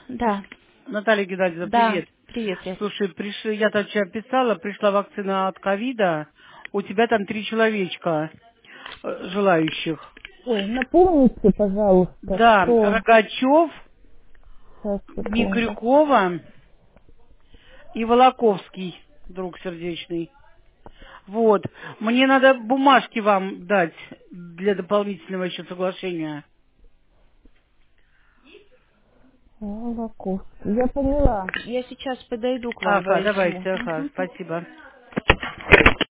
Да, Наталья Геннадьевна, да, привет. привет, привет. Слушай, я там тебя писала, пришла вакцина от ковида. У тебя там 3 человечка желающих. Ой, напомните, пожалуйста, Да, кто... Рогачев, Сейчас, секунду. Микрюкова и Волоковский, друг сердечный. Вот. Мне надо бумажки вам дать для дополнительного еще соглашения. Волоковский. Я поняла. Я сейчас подойду к вам, Ага, давайте, возьму. ага, Мгм. спасибо.